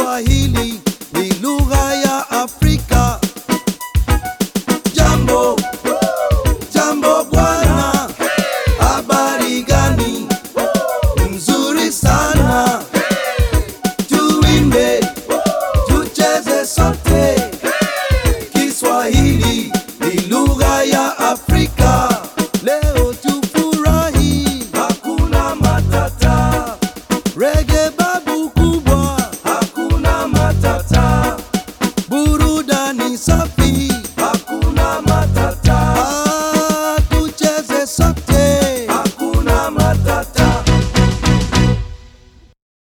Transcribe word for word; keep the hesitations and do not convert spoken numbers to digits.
Kiswahili ni lugha ya Afrika. Jambo, jambo bwana, habari gani? Mzuri sana. Tuimbe, tucheze sote. Kiswahili ni lugha ya Afrika. Leo tufurahi, hakuna matata. Reggae babu kubwa, hakuna matata. Burudani safi.